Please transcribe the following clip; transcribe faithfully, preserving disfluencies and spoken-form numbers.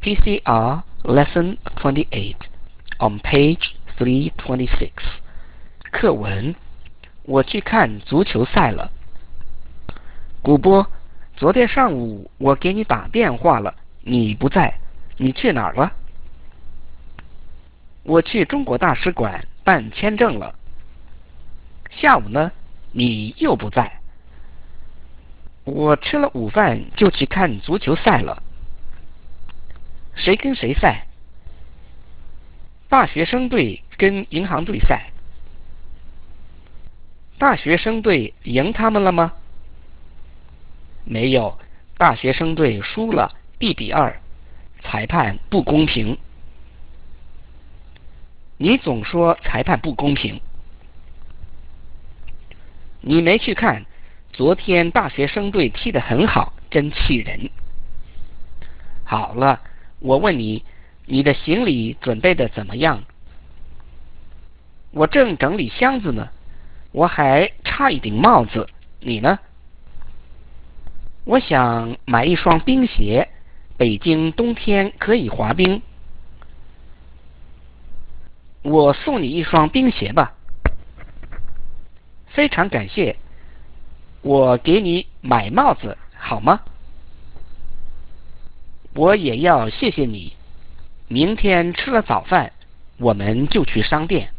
P C R Lesson twenty-eight on page three twenty-six. 课文，我去看足球赛了。古波，昨天上午我给你打电话了，你不在，你去哪儿了？我去中国大使馆办签证了。下午呢，你又不在。我吃了午饭就去看足球赛了。谁跟谁赛？大学生队跟银行队赛。大学生队赢他们了吗？没有，大学生队输了，一比二，裁判不公平。你总说裁判不公平。你没去看，昨天大学生队踢得很好，真气人。好了，我问你，你的行李准备的怎么样？我正整理箱子呢，我还差一顶帽子，你呢？我想买一双冰鞋，北京冬天可以滑冰。我送你一双冰鞋吧。非常感谢，我给你买帽子好吗？我也要谢谢你。明天吃了早饭，我们就去商店。